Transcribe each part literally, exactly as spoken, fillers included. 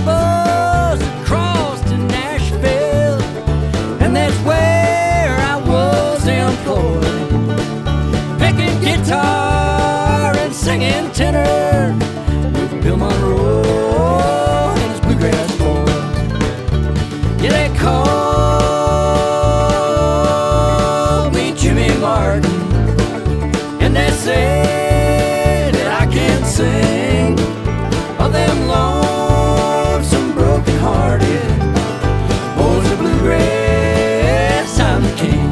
bus across to Nashville, and that's where I was employed, picking guitar and singing tenor with Bill Monroe and his bluegrass boys. Yeah, they call me Jimmy Martin, and they say that I can sing of them lonesome, broken-hearted boys of bluegrass. I'm the king.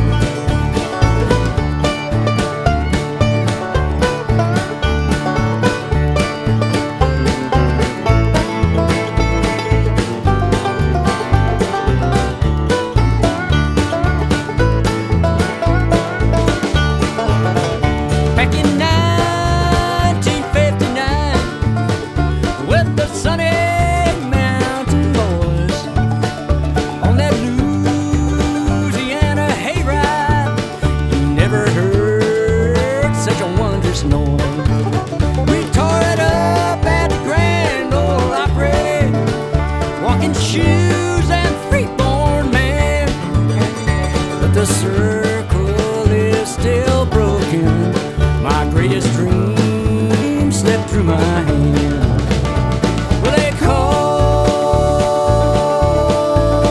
Back in nineteen fifty-nine, with the Sunny Mountain Boys, on that Louisiana hayride, you never heard such a wondrous noise. We tore it up at the Grand Ole Opry, walking shoes and freeborn man, but the circle is still broken. My greatest dream slipped through my hand. Well, they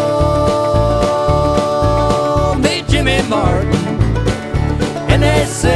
call me Jimmy Martin, and they say